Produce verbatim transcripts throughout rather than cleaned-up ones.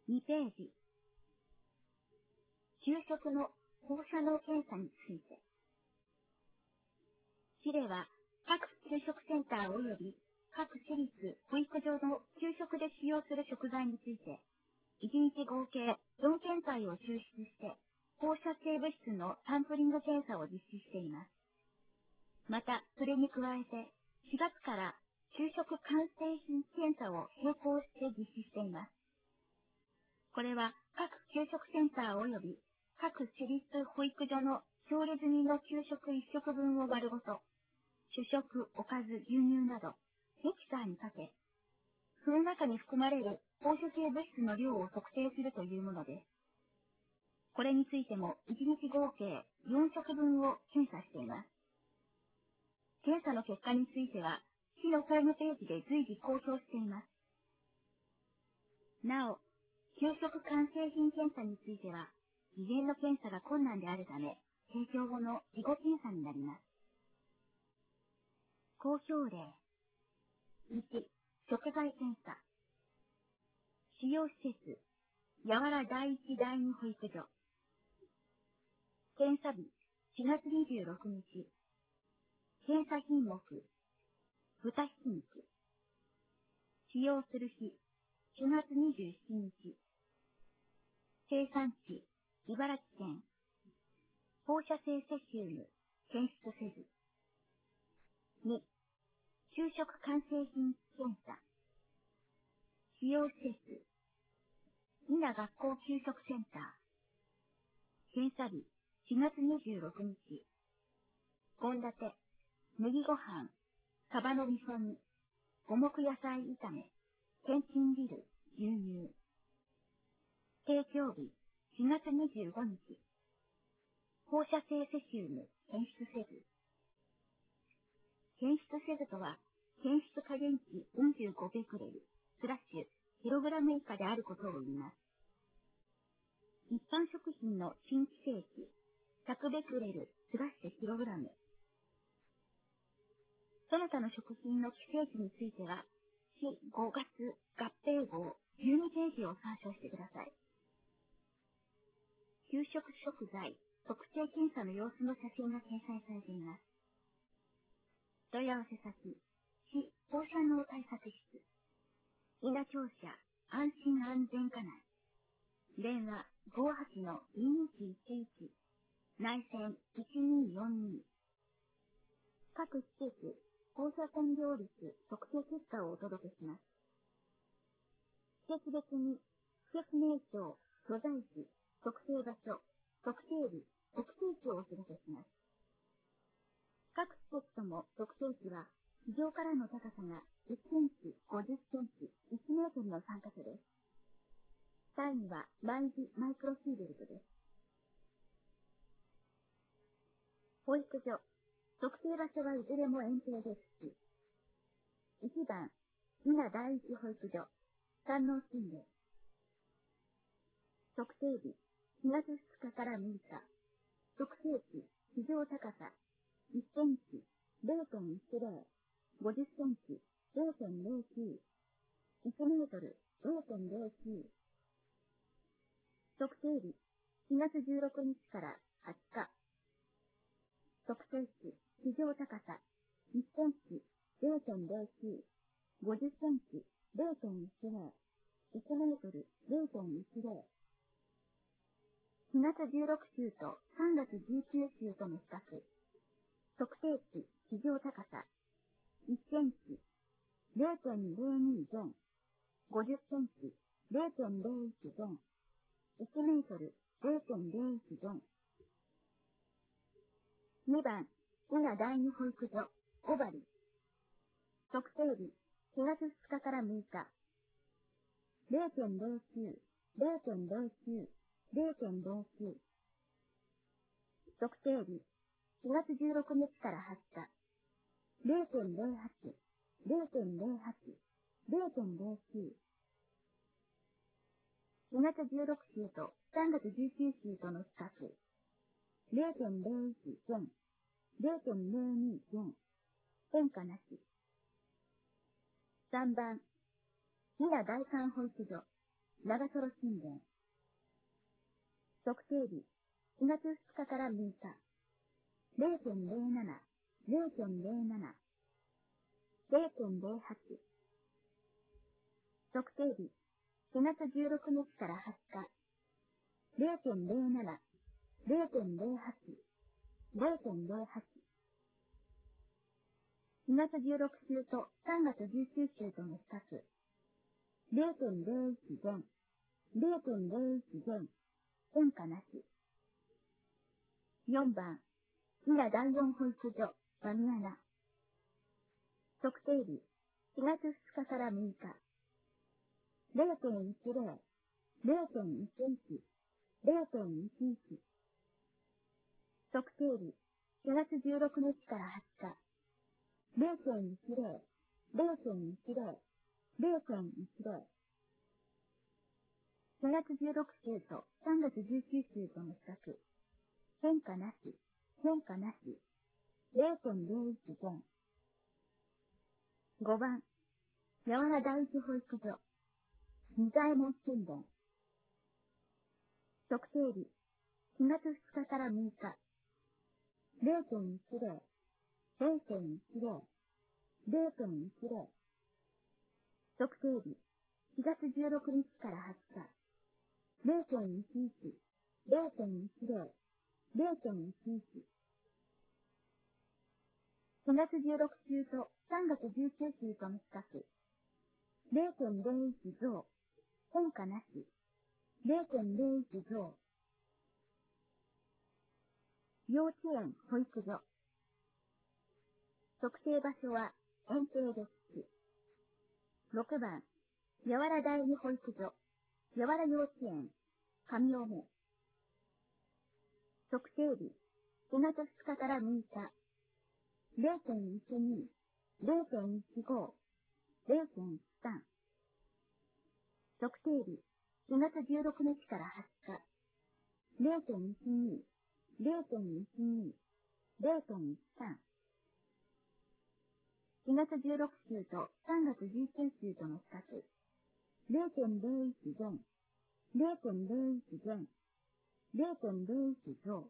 にページ。給食の放射能検査について。市では、各給食センター及び各私立保育所の給食で使用する食材について、いちにち合計よん検体を抽出して、放射性物質のサンプリング検査を実施しています。また、それに加えて、しがつから給食完成品検査を並行して実施しています。これは、各給食センター及び各私立保育所の調理済みの給食いっ食分を丸ごと、主食、おかず、牛乳など、ミキサーにかけ、その中に含まれる放射性物質の量を測定するというものです。これについてもいちにち合計よん食分を検査しています。検査の結果については、市のホームページで随時公表しています。なお、給食完成品検査については、事前の検査が困難であるため、提供後の事後検査になります。公表例。いち、食材検査。使用施設、やわら第一第二保育所。検査日、しがつにじゅうろくにち。検査品目、豚ひき肉。使用する日、しがつにじゅうしちにち。生産地、茨城県。放射性セシウム、検出せず。に、給食完成品検査。使用施設、伊那学校給食センター。検査日、しがつにじゅうろくにち。献立、麦ご飯、サバの味噌煮、五目野菜炒め、けんちん汁、牛乳。提供日、しがつにじゅうごにち。放射性セシウム、検出せず。検出せずとは、検出下限値よんじゅうごベクレル、スラッシュ、キログラム以下であることを言います。一般食品の新規制値、ひゃくベクレル、スラッシュキログラム。その他の食品の規制値については、市ごがつ合併号じゅうにページを参照してください。給食食材、特定検査の様子の写真が掲載されています。問い合わせ先、市放射能対策室、伊那庁舎安心安全課内、電話 ごーはちのにーいちいちいち、内線いちにーよんにー。各施設、放射線量率測定結果をお届けします。施設別に、施設名称、所在地、特定場所、特定日、特定値をお届けします。各施設とも特定値は、地上からの高さがじゅっセンチ、ごじゅっセンチ、いちメートルのさんカ所です。単位は毎時マイクロシーベルトです。保育所、特定場所はいずれも園庭ですし、いちばん、伊那第一保育所、山王新霊。特定日、しがつふつかからむいか。特定値、地上高さ、いっセンチ、れいてんいちゼロ、ごじゅっセンチ、れいてんれいきゅう、いちメートル、れいてんれいきゅう。特定日、しがつじゅうろくにちからはつか。特定値、地上高さ、いっセンチ、れいてんれいきゅう、ごじゅっセンチ、れいてんいちゼロ、いちメートル、れいてんいちゼロ。しがつじゅうろく週とさんがつじゅうく週との比較。特定値、地上高さ、いっセンチ、れいてんれいにぜろ、ごじゅっセンチ、れいてんれいいちぜろ、いちメートル、れいてんれいいちぜろ。にばん、伊那第二保育所、小針。特定日、しがつふつかからむいか。れいてんれいきゅう、れいてんれいきゅう、れいてんれいきゅう。特定日、しがつじゅうろくにちからはつか。れいてんれいはち、れいてんれいはち、れいてんれいきゅう。しがつじゅうろく週とさんがつじゅうく週との比較。れいてんれいいちぜろ、れいてんれいにぜろ。変化なし。さんばん、伊那第三保育所、 長瀞神殿。測定日、しがつふつかからむいか、ゼロてんゼロなな、ゼロてんゼロなな、ゼロてんゼロはち。測定日、しがつじゅうろくにちからはつか、ゼロてんゼロなな、ゼロてんゼロはち、ゼロてんゼロはち。しがつじゅうろく週とさんがつじゅうく週との比較。ゼロてんゼロいち 減、ゼロてんゼロいち 減、変化なし。よんばん、伊良だいよん保育所、バミアナ。測定日、しがつふつかからむいか。ゼロてんいちゼロ、ゼロてんいちいち、ゼロてんいちいち。測定日、しがつじゅうろくにちからはつか。ゼロてんいちゼロ、ゼロてんいちゼロ、ゼロてんいちゼロ。しがつじゅうろく週とさんがつじゅうく週との比較。変化なし、変化なし。ゼロてんゼロいち 減。ごばん、八原第一保育所、仁左衛門神殿。測定日、しがつふつかからむいか。ゼロてんいちゼロ、ゼロてんいちゼロ、ゼロてんいちゼロ。測定日、しがつじゅうろくにちからはつか。ゼロてんいちいち、ゼロてんいちゼロ、ゼロてんいちいち。しがつじゅうろく週とさんがつじゅうく週との比較。ゼロてんゼロいち増、変化なし。ゼロてんゼロいち増。幼稚園保育所。測定場所は園庭です。ろくばん、八原第二保育所、八原幼稚園、上尾目。測定日、しがつふつかからむいか。ゼロてんいちに、ゼロてんいちご、ゼロてんいちさん。測定日、しがつじゅうろくにちからはつか。ゼロてんいちに、ゼロてんいちに、ゼロてんいちさん。しがつじゅうろく週とさんがつじゅうく週との比較。ゼロてんゼロいち 減、ゼロてんゼロいち 減、ゼロてんゼロいち増。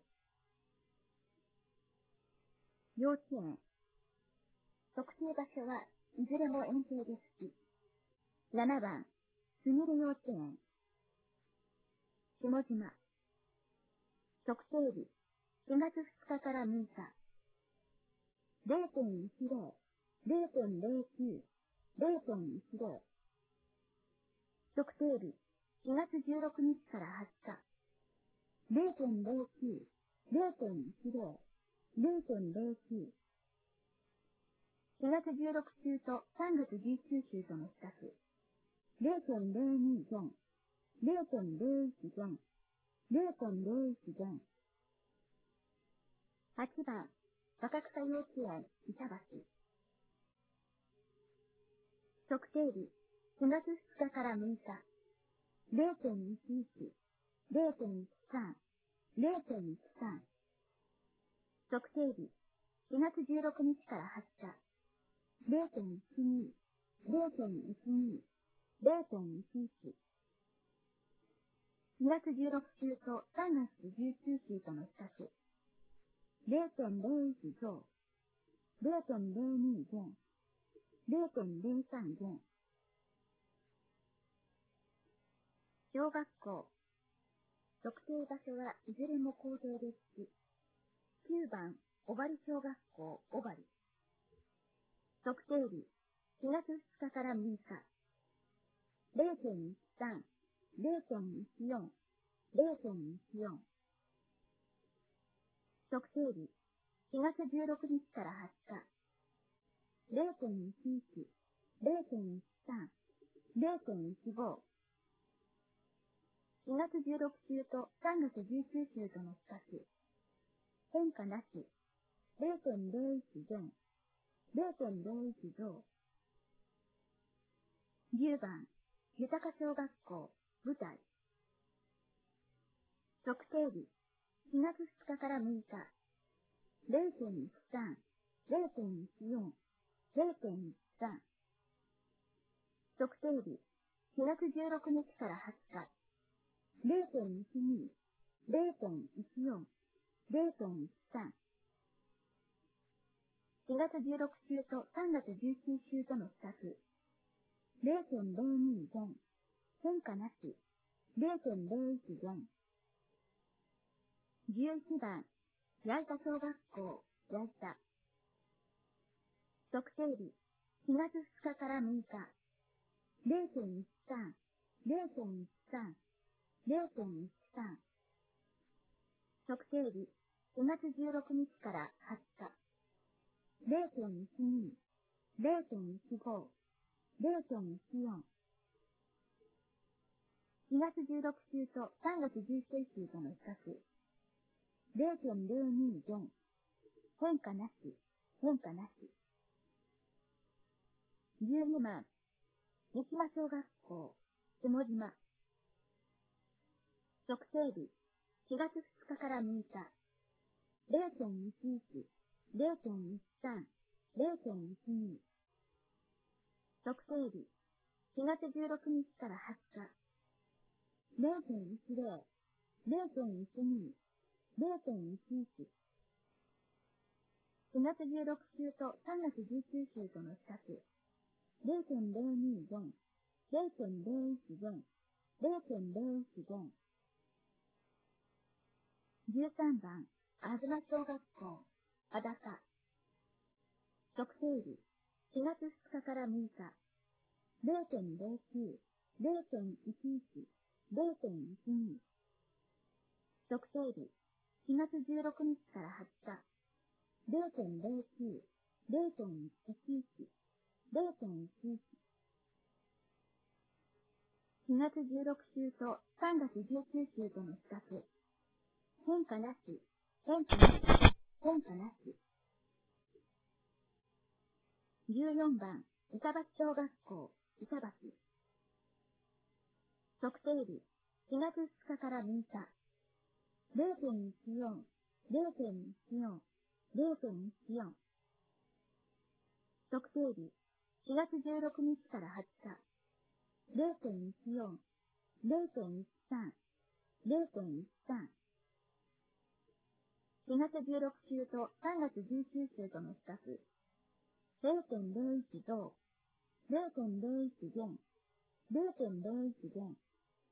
幼稚園。測定場所はいずれも園庭ですし。ななばん、すみれ幼稚園。下島。測定日、しがつふつかからむいか。ゼロてんいちゼロ、ゼロてんゼロきゅう、ゼロてんいちゼロ。測定日、しがつじゅうろくにちからはつか。ゼロてんゼロきゅう、ゼロてんいちゼロ、ゼロてんゼロきゅう。しがつじゅうろく週とさんがつじゅうく週との比較。ゼロてんゼロに 減、ゼロてんゼロいち 減、ゼロてんゼロいち 減。はちばん、若草幼稚園、板橋。測定日、しがつふつかからむいか。ゼロてんいちいち、ゼロてんいちさん、ゼロてんいちさん。測定日、しがつじゅうろくにちからはつか。ゼロてんいちに、ゼロてんいちに、ゼロてんいちいち。しがつじゅうろく週とさんがつじゅうく週との比較。ゼロてんゼロいち増、ゼロてんゼロに 減、ゼロてんゼロさん 減。小学校。測定場所はいずれも校庭ですし。きゅうばん、小針小学校、小針。測定日、しがつふつかからむいか。ゼロてんいちさん、ゼロてんいちよん、ゼロてんいちよん。測定日、しがつじゅうろくにちからはつか。ゼロてんいちいち、ゼロてんいちさん、ゼロてんいちご。しがつじゅうろく週とさんがつじゅうく週との比較。変化なし。ゼロてんゼロいち 減、ゼロてんゼロいち増。じゅうばん、豊小学校、舞台。測定日、しがつふつかからむいか。ゼロてんいちさん、ゼロてんいちよん、ゼロてんいちさん。測定日、 しがつじゅうろくにちからはつか、れいてんいちに、れいてんいちよん、れいてんいちさん。しがつじゅうろく週とさんがつじゅうしち週との比較。れいてんれいに減。変化なし。れいてんれいいち減。じゅういちばん、矢板小学校、矢板。測定日、しがつふつかからむいか。れいてんいちさん、れいてんいちさん、れいてんいちさん。測定日、しがつじゅうろくにちからはつか。れいてんいちに、れいてんいちご、れいてんいちよん。しがつじゅうろく週とさんがつじゅうしち週との比較。れいてんれいに減。変化なし、変化なし。じゅうにばん、三島小学校、下島。測定日、しがつふつかからむいか。れいてんいちいち、れいてんいちさん、れいてんいちに。測定日、しがつじゅうろくにちからはつか。れいてんいちぜろ、れいてんいちに、れいてんいちいち。しがつじゅうろく週とさんがつじゅうきゅう週との比較。れいてんれいに減。れいてんれいいち減。れいてんれいいち減。じゅうさんばん、あずま小学校、あだか。測定日、しがつふつかからむいか。れいてんれいきゅう、れいてんいちいち、れいてんいちに。測定日、しがつじゅうろくにちからはつか。れいてんれいきゅう、れいてんいちいち、れいてんいちいち。しがつじゅうろく週とさんがつじゅうきゅう週との比較。変化なし、変化なし、変化なし。じゅうよんばん、板橋小学校、板橋。測定日、しがつふつかからむいか。れいてんいちよん、れいてんいちよん、れいてんいちよん。測定日、しがつじゅうろくにちからはつか。れいてんいちよん、れいてんいちさん、れいてんいちさん。しがつじゅうろく週とさんがつじゅうきゅう週との比較。れいてんれいいち増、れいてんれいいち減、れいてんれいいち減。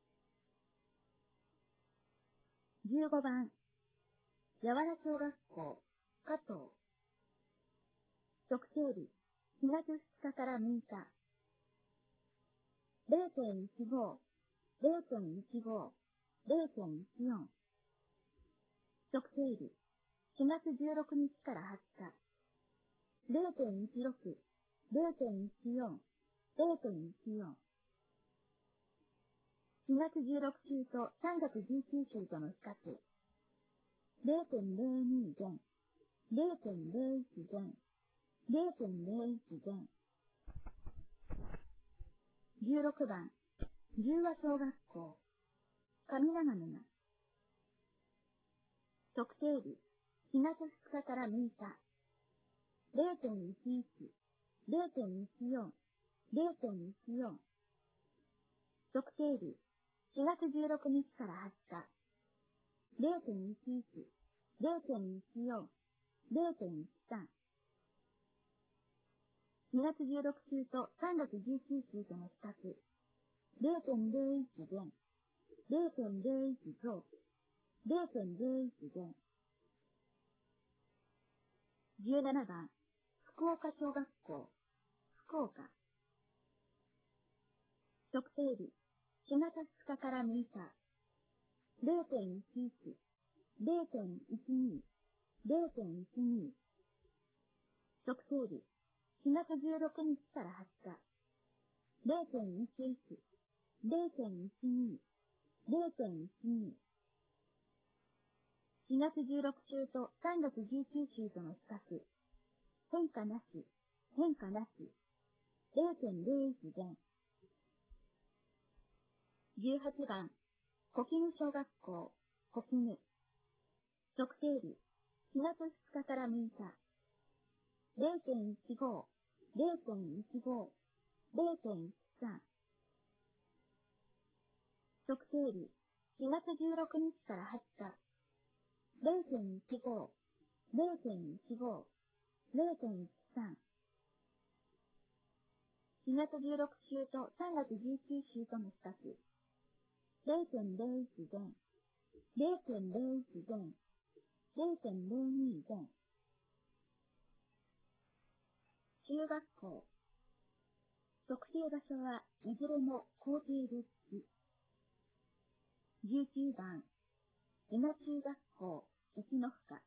じゅうごばん、やわら小学校、加藤。測定日、しがつふつかからむいか。れいてんいちご、れいてんいちご、れいてんいちよん。測定日、しがつじゅうろくにちからはつか。れいてんいちろく、れいてんいちよん、れいてんいちよん。しがつじゅうろく週とさんがつじゅうきゅう週との比較。れいてんれいに減。れいてんれいいち減。れいてんれいいち減。じゅうろくばん、十和小学校、上長沼。測定日、しがつふつかからむいか。れいてんいちいち、れいてんいちよん、れいてんいちよん。測定日、しがつじゅうろくにちからはつか。れいてんいちいち、れいてんいちよん、れいてんいちさん。しがつじゅうろく週とさんがつじゅうきゅう週との比較。れいてんれいいち減。れいてんれいいち増。れいてんれいいち減。じゅうななばん、福岡小学校、福岡。測定日、しがつふつかからむいか。れいてんいちいち、れいてんいちに、れいてんいちに。測定日、しがつじゅうろくにちからはつか。れいてんいちいち、れいてんいちに、れいてんいちに。しがつじゅうろく週とさんがつじゅうきゅう週との比較。変化なし、変化なし。れいてんれいいち減。じゅうはちばん、小絹小学校、小絹。測定日、しがつふつかからむいか。れいてんいちご、れいてんいちご、れいてんいちさん。 測定日、しがつじゅうろくにちからはつか、れいてんいちご、れいてんいちご、れいてんいちさん。しがつじゅうろく週とさんがつじゅうく週との比較。れいてんれいいちぜん、れいてんれいいちぜん、れいてんれいにぜん。中学校。測定場所はいずれも校庭で付き。じゅうきゅうばん、伊賀中学校、一の深。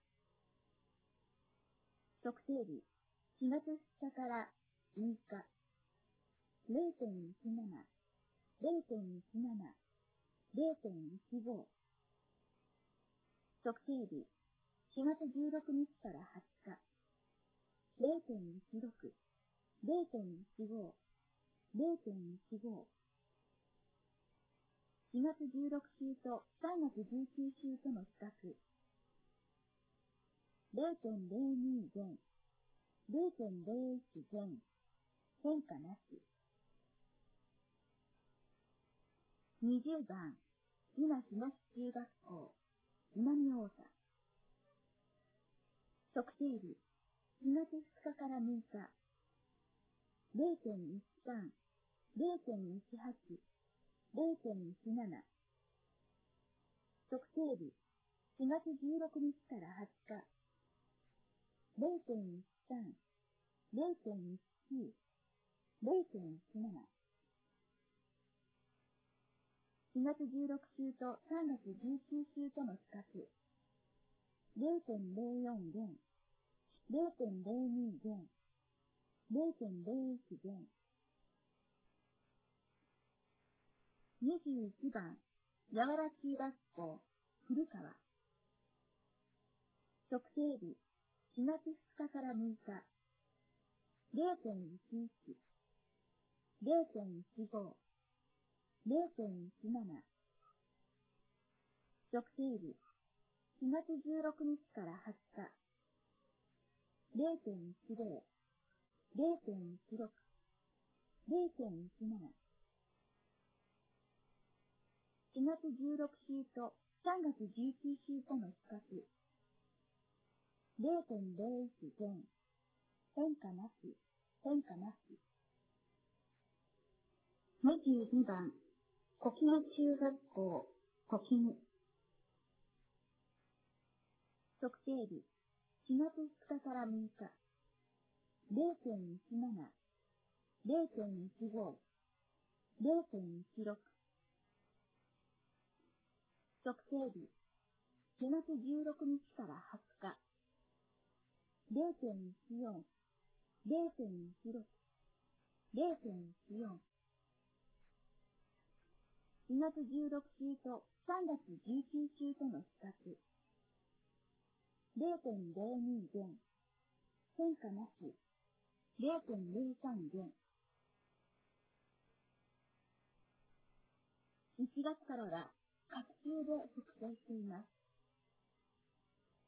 測定日、しがつふつかからむいか。れいてんいちなな、れいてんいちなな、れいてんいちご。測定日、しがつじゅうろくにちからはつか。れいてんいちろく、れいてんいちご、れいてんいちご。しがつじゅうろく週とさんがつじゅうく週との比較。れいてんれいにぜん、れいてんれいいちぜん、変化なし。にじゅうばん、伊賀東中学校、南大田。測定日、しがつふつかからむいか。れいてんいちさん、れいてんいちはち、れいてんいちなな。測定日、しがつじゅうろくにちからはつか。れいてんいちさん、れいてんいちきゅう、れいてんいちなな。しがつじゅうろく週とさんがつじゅうく週との比較。れいてんれいよんぜん、れいてんれいにぜん、れいてんれいいちぜん。にじゅういちばん、やわら中学校、古川。測定日、しがつふつかからむいか。れいてんいちいち、れいてんいちご、れいてんいちなな。測定日、しがつじゅうろくにちからはつか。れいてんいちぜろ、れいてんいちろく、れいてんいちなな。しがつじゅうろく週とさんがつじゅうく週との比較。れいてんれいいちぜん、変化なし、変化なし。にじゅうにばん、小木野中学校、小木野。測定日、しがつふつかからむいか。れいてんいちなな、れいてんいちご、れいてんいちろく。測定日、しがつじゅうろくにちからはつか。れいてんいちよん、れいてんいちろく、れいてんいちよん。しがつじゅうろく週とさんがつじゅうく週との比較。れいてんれいにぜん、変化なし、れいてんれいさんぜん。いちがつからは、各週で測定しています。